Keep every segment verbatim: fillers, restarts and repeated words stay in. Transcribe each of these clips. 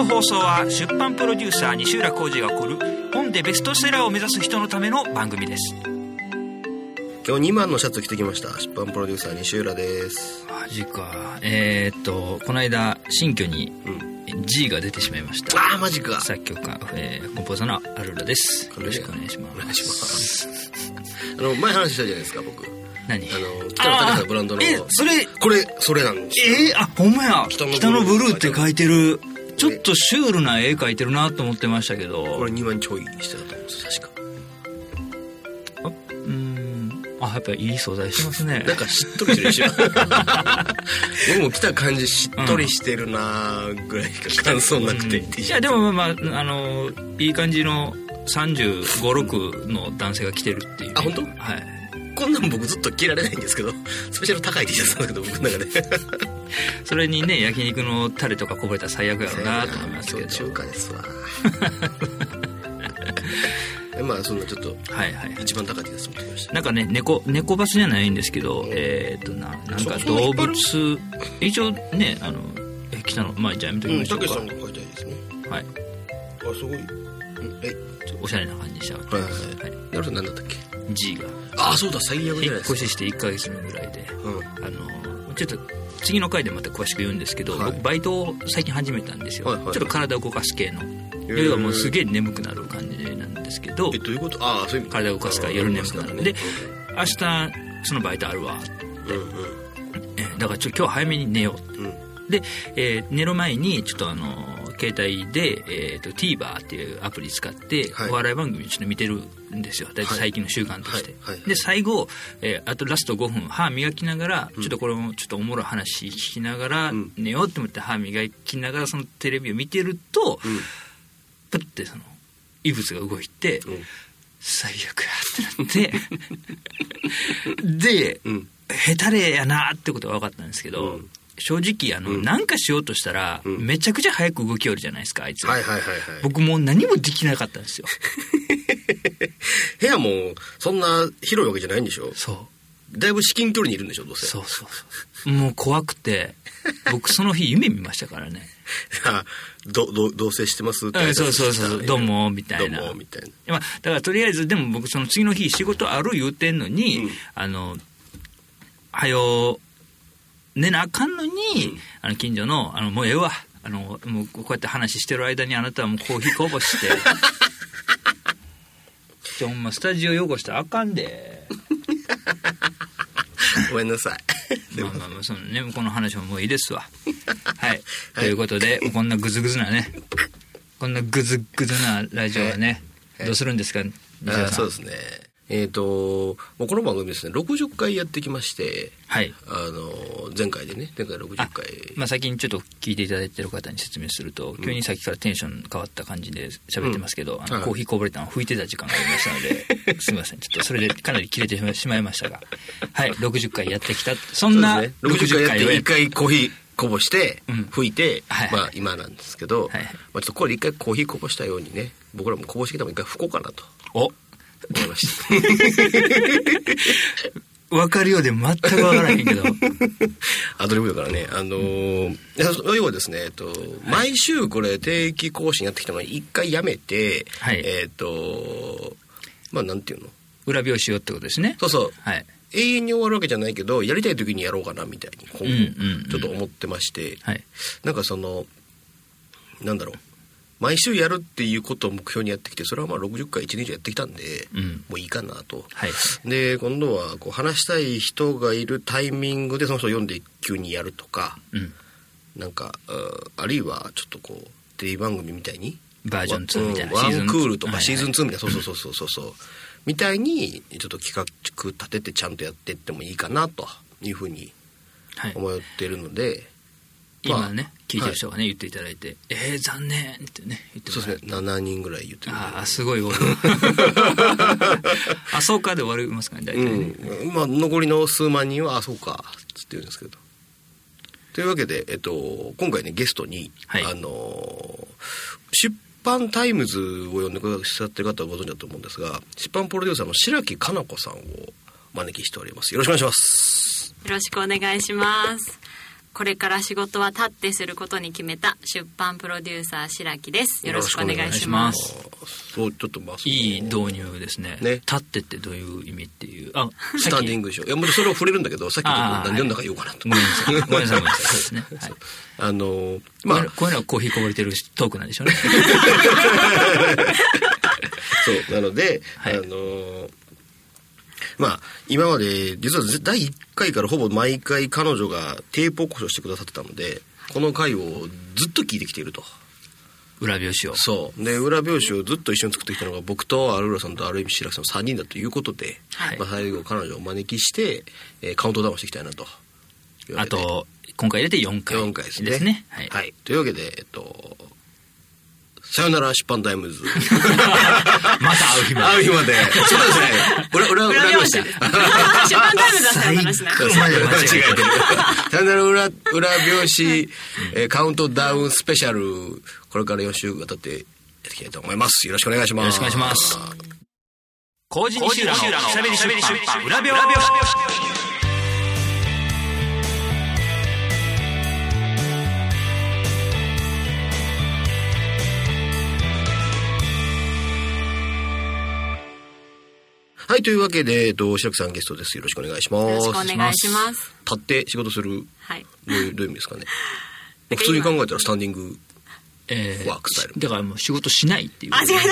放送は出版プロデューサー西浦浩司が送る本でベストセラーを目指す人のための番組です。 今日にまんのシャツ着てきました。出版プロデューサー西浦です。 マジか。えー、っとこの間新居に G が出てしまいました。 ああマジか。 作曲家、えー、コンポーザーのアルラです。よろしくお願いします。 お願いしますあの前話したじゃないですか僕。 何？ あの北野武のブランドの。 えそれこれそれなんですよ。 えー、あほんまや。北のブルーって書いてる。ちょっとシュールな絵描いてるなと思ってましたけど、 これにまんちょいにしてたと思うんです確か。 あうーんあやっぱりいい素材してますね。 なんかしっとりしてるでしょ僕も来た感じしっとりしてるなぐらいしか感想なくて、 うん、いやでもまああのいい感じのさんじゅうご、ろくの男性が来てるっていう、ね、 あ本当？ はい。 こんなん僕ずっと着られないんですけどスペシャル高い T シャツなんだけど僕の中でそれにね焼肉のタレとかこぼれたら最悪やろうなと思いますけど。 中華ですわまあそんなちょっとはいはい一番高い T シャツ持ってきました。 なんかね猫猫バスじゃないんですけど、うん、えー、っとななんか動物一応ねあのえ来たのまあじゃあやめときましょうか。 たけしさんが書いたいですね。 はい。 あすごい。えおしゃれな感じにしたわけです。はいはいはい。 やると何だったっけ G が。 ああそうだ最悪じゃないですか。 引っ越ししていっかげつめぐらいで、うん、あのちょっと次の回でまた詳しく言うんですけど、はい、僕バイトを最近始めたんですよ、はいはいはい、ちょっと体を動かす系の、要はもうすげえ眠くなる感じなんですけど。 えどういうこと？ああそういう意味。 体を動かすから夜眠くなる、ね、で、うん、明日そのバイトあるわって、うんうん、えだからちょ今日早めに寝よう、うん、で、えー、寝る前にちょっとあの携帯で、えー、と TVer っていうアプリ使って、はい、お笑い番組ちょっと見てるんですよ。大体最近の習慣として、はいはいはい、で最後、えー、あとラストごふん歯磨きながら、うん、ちょっとこれもちょっとおもろい話聞きながら、うん、寝ようって思って歯磨きながらそのテレビを見てると、うん、プッてその異物が動いて、うん、最悪やってなってで、うん、ヘタレやなってことは分かったんですけど、うん正直あの、うん、なんかしようとしたら、うん、めちゃくちゃ早く動きよるじゃないですかあいつ、 はいはいはいはい、 僕もう何もできなかったんですよ部屋もそんな広いわけじゃないんでしょ。 そうだいぶ至近距離にいるんでしょどうせ。 そうそうそうもう怖くて僕その日夢見ましたからねどど同棲してますって、 そうそうそうどうもみたいなどうもみたいな、 まあ、だからとりあえずでも僕その次の日仕事ある言うてんのに、うん、あのはよ寝なあかんのに、うん、あの近所のあのもうええわあのもうこうやって話してる間にあなたはもうコーヒーこぼしてちょほんまスタジオ汚したらあかんでごめんなさいまあまあまあそのねこの話ももういいですわはい、はい、ということでこんなグズグズなねこんなグズグズなラジオはね、はい、どうするんですか西田さん。 そうですねえーと、この番組ですねろくじゅっかいやってきまして、はい、あの前回でね前回ろくじゅっかいまあ、先にちょっと聞いていただいている方に説明すると、うん、急にさっきからテンション変わった感じで喋ってますけど、うん、あのコーヒーこぼれたのを拭いてた時間がありましたのですみませんちょっとそれでかなり切れてしまいましたがはいろくじゅっかいやってきたそんなろくじゅっかいやっていっかいコーヒーこぼして拭いて、うんはいはい、まあ今なんですけど、はいはいまあ、ちょっとこれ一回コーヒーこぼしたようにね僕らもこぼしてきたも一回拭こうかなとお思いました分かるようで全く分からへんけどアドリブだからねあのー、要はですね、えっとはい、毎週これ定期更新やってきたのに一回やめて、はい、えっとまあなんていうの裏表紙よってことですね。 そうそう、はい、永遠に終わるわけじゃないけどやりたい時にやろうかなみたいに今後ちょっと思ってまして、うんうんうんはい、なんかそのなんだろう毎週やるっていうことを目標にやってきてそれはまあろくじゅっかいいちねん以上やってきたんで、うん、もういいかなと、はい、で今度はこう話したい人がいるタイミングでその人を読んで急にやるとか、うん、なんか あ, あるいはちょっとこうテレビ番組みたいにバージョンツーみたいなワンクールとかシーズンツーみたいな、はいはい、そうそうそうそうそうみたいにちょっと企画立ててちゃんとやっていってもいいかなというふうに思っているので、はい今ね、まあ、聞いてる人がね、はい、言っていただいてえー、残念ってね言ってもらってそうですねななにんぐらい言ってるああすごい多いあそうかで終わりますかね大体ね、 うんまあ、残りの数万人はあそうかつって言うんですけどというわけで、えっと、今回ねゲストに、はい、あの出版タイムズを読んでくださってる方はご存知だと思うんですが出版プロデューサーの白木かな子さんを招きしております。よろしくお願いします。 よろしくお願いします。 これから仕事は立ってすることに決めた出版プロデューサー白木です。よろしくお願いします。 そうちょっとまあいい導入ですね。ね、立ってってどういう意味っていう、あ、 スタンディングでしょ。いやもうそれを触れるんだけど、さっきちょっと何読んだか言おうかなと。 ごめんなさいごめんなさいごめんなさい。そうですね。はい、 あのまあこういうのはコーヒーこぼれてるトークなんでしょうね。 そうなので、はい、あのまあ今まで実はだいいっかいからほぼ毎回彼女がテープ起こしをしてくださってたので、この回をずっと聞いてきていると。 裏表紙を。 そうで裏表紙をずっと一緒に作ってきたのが僕とアルーラさんとアルエミ白木さんのさんにんだということで、はい、まあ、最後彼女をお招きして、えー、カウントダウンしていきたいなと。 あと今回入れてよんかいよんかいですね。 ですね。 はい、はい、というわけで、えっとさよなら出版タイムズまた会う日まで会う日までそうですね。裏裏裏表紙出版タイムズだったら話しない。 間違えてる。さよなら裏裏表紙、えー、カウントダウンスペシャル、これからよん週が経ってやっていきたいと思います。よろしくお願いします。 よろしくお願いします。麹西浦のしゃべり出版裏表紙。 はい、というわけで、えっと、白木さんゲストです。よろしくお願いします。 よろしくお願いします。 立って仕事する、 はい、 どういう、どういう意味ですかね。普通に考えたらスタンディングワークスタイル。 えー、だからもう仕事しないっていう。 あ、違う違う。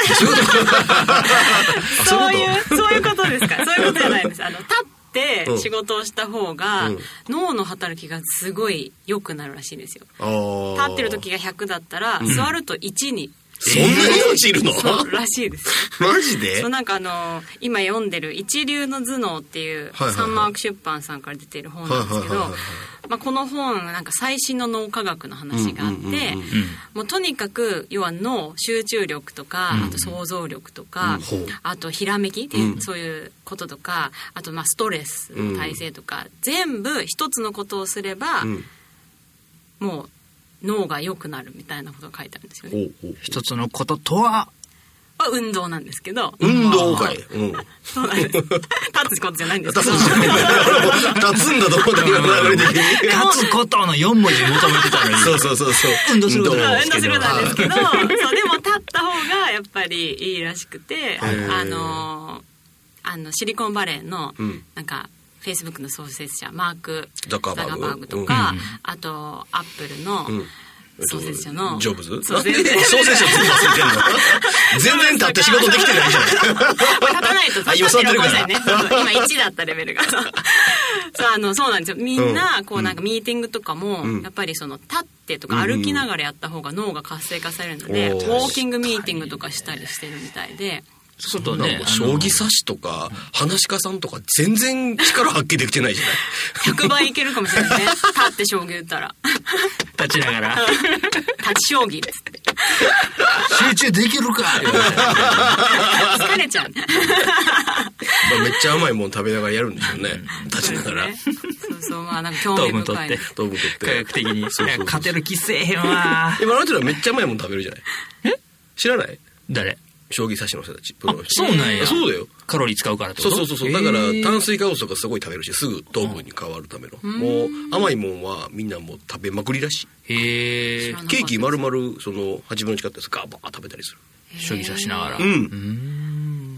そういう、そういうことですか。そういうことじゃないです。あの、立って仕事をした方が、うん、脳の働きがすごい良くなるらしいんですよ。立ってる時がひゃくだったら、うん、座るといちに。 そんなに落ちるの？ そうらしいです。 マジで？ そう、なんかあの今読んでる一流の頭脳っていうサンマーク出版さんから出てる本なんですけど、まあこの本なんか最新の脳科学の話があって、もうとにかく要は脳、集中力とか、あと想像力とか、あとひらめきっていうそういうこととか、あとまあストレスの耐性とか、全部一つのことをすればもう脳が良くなるみたいなことが書いてあるんですよね。 おうおう、一つのこととは運動なんですけど。 運動会、うん、 そうなんです。立つことじゃないんですけど。 立つんだと思ったけど、流れ的に立つことのよん文字求めてたのに。 そうそうそうそう。 運動することなんですけど。 運動することなんですけど、そうでも立った方がやっぱりいいらしくて、あのあのシリコンバレーのなんか。フェイスブックの創設者マーク・ザカーバーグとか、うん、あとアップルの創設者の、 うん、ジョブズ創設者創設者全部忘れてんの全然立って仕事できてないじゃない立たないと立ってるかもしれないね。今いちだったレベルがそうあのそうなんですよ。みんなこうなんかミーティングとかも、うん、やっぱりその立ってとか歩きながらやった方が脳が活性化されるので、うん、ウォーキングミーティングとかしたりしてるみたいで、 そうとね、将棋指しとか話し家さんとか全然力発揮できてないじゃない。 ひゃくばいいけるかもしれないね。立って将棋打ったら立ちながら立ち将棋っつって集中できるか疲れちゃう、 まあ、めっちゃ甘いもん食べながらやるんでしょうね、うん、立ちながら、ね、 そうそう、まあなんか興味深いね、 糖分取って科学的にそうそうそう、勝てる気せえへんわ。 今あなたらめっちゃ甘いもん食べるじゃない。 え知らない？ 誰？ 将棋指しの人たち、プロの人。 そうなんや。 そうだよ。 カロリー使うからってこと？ そうそうそう。だから炭水化物とかすごい食べるし、すぐ糖分に変わるための。もう甘いもんはみんなもう食べまくりらしい。 へえ。 ケーキ丸々そのはちぶんのいちカットやつガーバー食べたりする。 将棋指しながら。 うん。うん。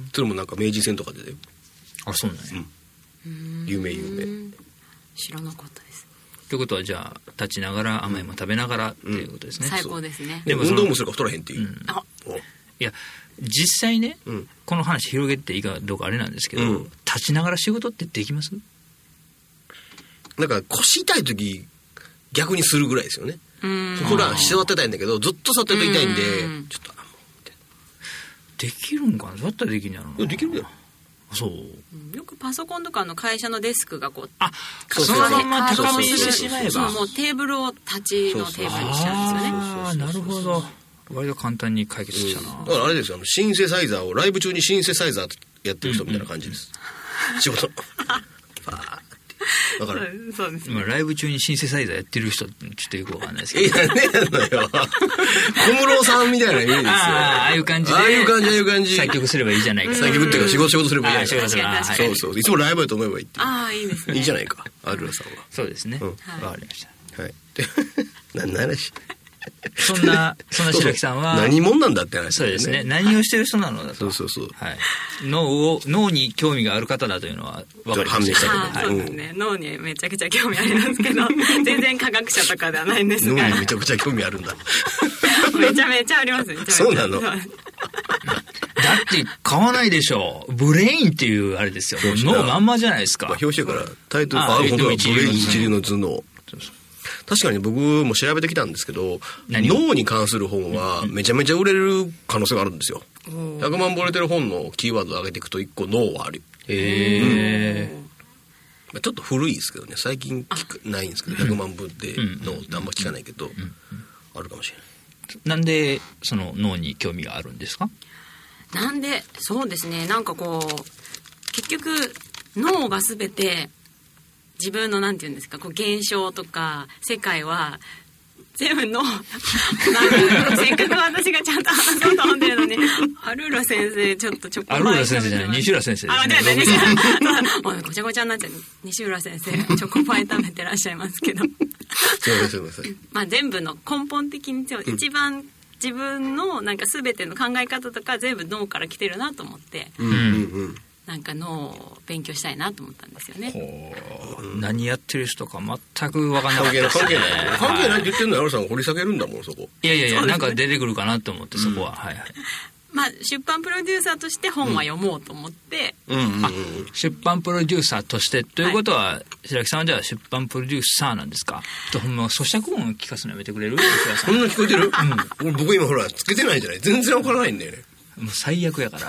それもなんか明治戦とかでだよ。 あ、そうなんや。 うん。有名有名。 知らなかったです。 ということはじゃあ立ちながら甘いもん食べながらっていうことですね。 最高ですね。 でも運動もするから太らへんっていう。あ。 いや実際ね、うん、この話広げていいかどうかあれなんですけど、うん、立ちながら仕事ってできます？ なんか腰痛い時逆にするぐらいですよね。普段座ってたいんだけどずっと座ってると痛いんでちょっとできるんかな。だったらできるんやろな。 できるよ。 そう、 よくパソコンとかの会社のデスクがこう、 あ、そのまま高めにしてしまえば、 そう、もうテーブルを立ちのテーブルにしちゃうんですよね。 ああ、なるほど。割と簡単に解決したな、うん、 だからあれですよ、あのシンセサイザーをライブ中にシンセサイザーやってる人みたいな感じです、うんうん、仕事だからそうです、ね、 今ライブ中にシンセサイザーやってる人ちょっとよくわかんないですけど、 いやねえのよ小室さんみたいなイメージですよ。 ああいう感じで、 ああいう感じああいう感じ作曲すればいいじゃないか。 作曲っていうか仕事仕事すればいいじゃないか。 確かにそうそう、いつもライブやと思えばいいっていう。 ああいいですね。 いいじゃないか、アルラさんは。 そうですね、わ、うん、かりました。 はい何の話そんなそんな白木さんは何者なんだって話、ね、 そうですね。何をしてる人なのだと。 そうそうそう。 はい。脳を脳に興味がある方だというのは分かりました。 はい、そうですね。脳にめちゃくちゃ興味ありますけど、全然科学者とかではないんですが。 脳にめちゃくちゃ興味あるんだ。 めちゃめちゃありますね。 そうなの。 だって買わないでしょう。ブレインっていうあれですよ。脳まんまじゃないですか。 まあ、表紙からタイトルあ本当はブレイン一流の頭脳。確かに僕も調べてきたんですけど、脳に関する本はめちゃめちゃ売れる可能性があるんですよ。ひゃくまんぼ売れてる本のキーワードを上げていくといっこ脳はある。へー、うん、ちょっと古いですけどね、最近聞くないんですけど、ひゃくまんぶで脳ってあんま聞かないけど、あるかもしれない。 なんでその脳に興味があるんですか？ なんでそうですね、なんかこう結局脳が全て自分のなんていうんですか、こう現象とか世界は全部のなんかせっかく私がちゃんと話そうと思ってるのにアルーラ先生ちょっとちょっとアルーラ先生じゃない西浦先生ですね。 あ、間違えた西浦もうごちゃごちゃになっちゃう。西浦先生チョコパイ食べてらっしゃいますけどすいませんまあ全部の根本的に一番自分のなんか全ての考え方とか全部脳から来てるなと思って、うんうんうん、なんか脳を勉強したいなと思ったんですよね。 何やってる人か全く分かんなかったです、ね、 関係ない関係ないって言ってるのはアルさんが掘り下げるんだもんそこ。 いやいやいや、ね、なんか出てくるかなと思ってそこは、うん、はいはい。 まあ出版プロデューサーとして本は読もうと思って、うんうんうん、 あ出版プロデューサーとしてということは、はい、白木さんはじゃあ出版プロデューサーなんですかと。ほんま咀嚼音を聞かすのやめてくれる？ そんな聞こえてる？うん、僕今ほらつけてないじゃない。全然わからないんだよね。 もう最悪やから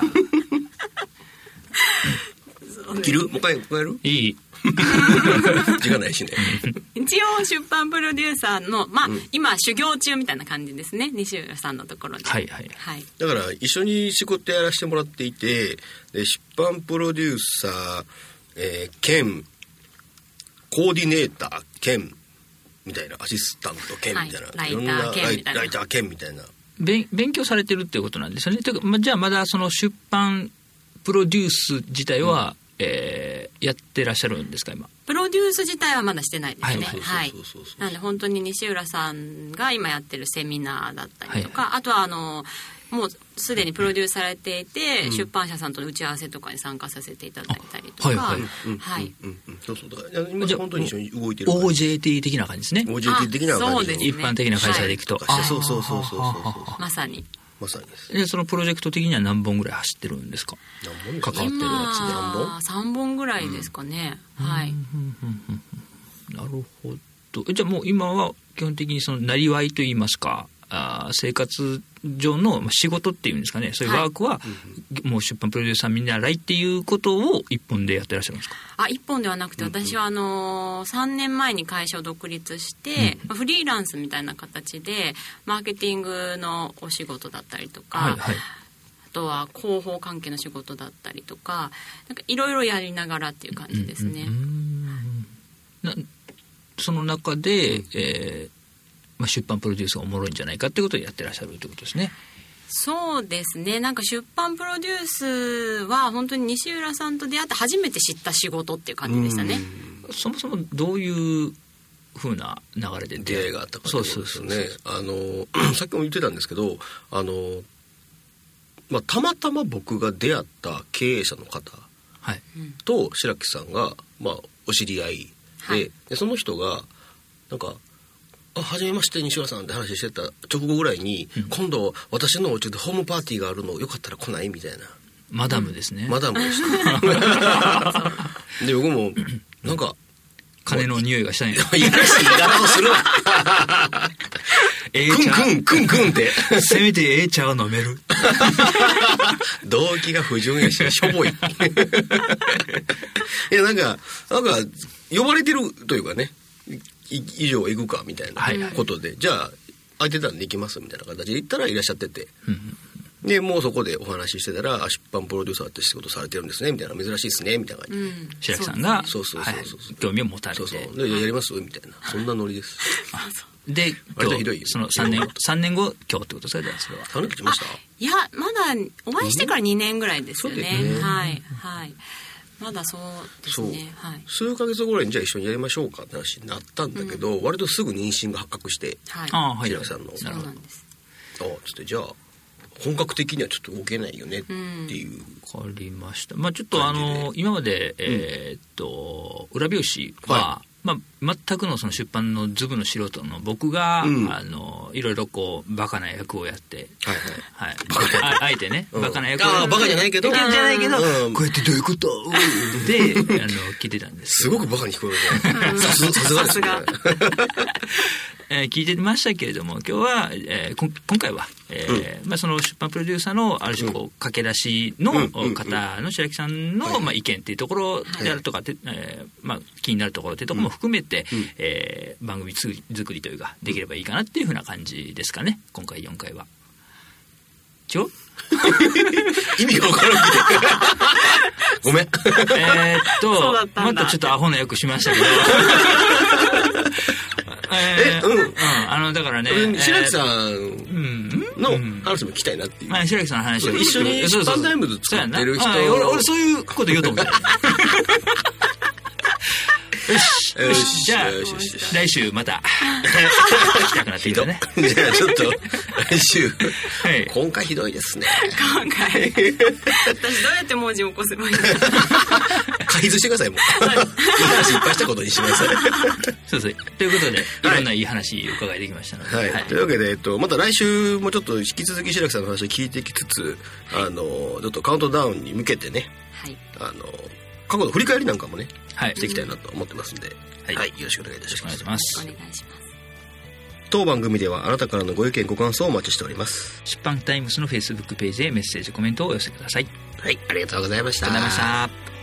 切る？もう一回もう一回やる？ いい時間ないしね一応出版プロデューサーの、まあうん、今修行中みたいな感じですね、西浦さんのところで。 はいはい、はい、 だから一緒に仕事やらせてもらっていて、で出版プロデューサー、えー、兼コーディネーター兼みたいな、アシスタント兼みたいな、はい、いろんなライター兼みたいな勉強されてるっていうことなんですよね。というか、ま、じゃあまだその出版プロデュース自体は、うんえー、やってらっしゃるんですか今？ プロデュース自体はまだしてないですね。はい。なので本当に西浦さんが今やってるセミナーだったりとか、はいはい、あとはあのもうすでにプロデュースされていて、うん、出版社さんとの打ち合わせとかに参加させていただいたりとか、はいはいはい、 そうそうだから今本当に一緒に動いてるオージェーティー 的な感じですね。 オージェーティー 的な感じ、 そうですね、 一般的な会社でいくと、 はい、そうそうそうそうそうまさにまさにです。 でそのプロジェクト的には何本ぐらい走ってるんですか？ 何本関わってるやつで何本？さんぼんぐらいですかね、うん、はい。 なるほど。じゃあもう今は基本的にそのなりわいといいますか、あ生活上の仕事っていうんですかね、そういうワークは、はい、もう出版プロデューサー見習いっていうことを一本でやってらっしゃるんですか？ あ、一本ではなくて、私はあのさんねんまえに会社を独立して、うん、フリーランスみたいな形でマーケティングのお仕事だったりとか、はいはい、あとは広報関係の仕事だったりとか、なんかいろいろやりながらっていう感じですね。うんうんうん、なその中で、えーまあ、出版プロデュースがおもろいんじゃないかってことをやってらっしゃるということですね。 そうですね、なんか出版プロデュースは本当に西浦さんと出会って初めて知った仕事っていう感じでしたね。 そもそもどういう風な流れで出会いがあったかということですよね。あのさっきも言ってたんですけど、あの、まあ、たまたま僕が出会った経営者の方と白木さんが、まあ、お知り合い で,、はい、でその人がなんかあはじめまして西浦さんって話してた直後ぐらいに、うん、今度私のお家でホームパーティーがあるのよかったら来ないみたいな。 マダムですね、 うん、マダムでしたで僕もなんか金の匂いがしたんやいやらしい言い方をするわええ茶クンクンクンクンってせめてええ茶が飲める動機が不純やししょぼいいやなんかなんか呼ばれてるというかね、以上行くかみたいなことで、はいはい、じゃあ空いてたんで行きますみたいな形で行ったらいらっしゃってて、うんでもうそこでお話ししてたら出版プロデューサーって仕事されてるんですねみたいな、珍しいですねみたいな感じで、うん、 白木さんがそうそうそうそう、 はい、興味を持たれてそうそうでやりますみたいな、そんなノリです。 で今日そのさんねんさんねんご今日ってことですか？じゃあそれはさんねん経ちました？ いやまだお会いしてからにねんぐらいですよね、うん、はいはい。 まだそうですね、はい、 数ヶ月後にじゃあ一緒にやりましょうかって話になったんだけど、うん、割とすぐ妊娠が発覚して、 はい、 白木さんのそうなんです。 ああつってじゃあ本格的にはちょっと動けないよねっていう、 わ、うん、かりました。まあちょっとあの今まで、えー、っと裏表紙は、はいまあ、全くのその出版のズブの素人の僕が、うん、あのいろいろこうバカな役をやって、はいはいはい、あ, あえてね、うん、バカな役をあバカじゃないけどじゃないけど、 うん、こうやってどういうことであの聞いてたんですすごくバカに聞こえるねさすがですねえー、聞いてましたけれども今日は、えー、こ今回は、えーうんまあ、その出版プロデューサーのある種こう、うん、駆け出しの方の白木さんの、うんまあ、意見っていうところであるとか、はいえーまあ、気になるところっていうところも含めて、うんえー、番組作りというかできればいいかなっていうふうな感じですかね今回よんかいは。ちょ意味が分からんけどごめんえーっとまたちょっとアホな役しましたけどえー、うん、うん、あのだからね白木さんの話も聞きたいなっていう、 まあ、白木さんの話を一緒に出版タイムズ作ってる人俺, 俺そういうこと言おうと思ってよしよしじゃあ来週また来たくなってきたねじゃあちょっと来週、はい、今回ひどいですね今回私どうやって文字起こせばいいの解説してくださいもう、はい、いい話いっぱいしたことにしますそうそうということでいろんないい話を伺いできましたので、 はいはい、というわけで、えっと、また来週もちょっと引き続き白木さんの話を聞いていきつつ、はい、あのちょっとカウントダウンに向けてね、はい、あの過去の振り返りなんかもね、はい、していきたいなと思ってますんで、はいはい、よろしくお願いいたします。 お願いします。 当番組ではあなたからのご意見ご感想をお待ちしております。 出版タイムスのフェイスブックページへメッセージコメントをお寄せください。 はい、ありがとうございました。 ありがとうございました。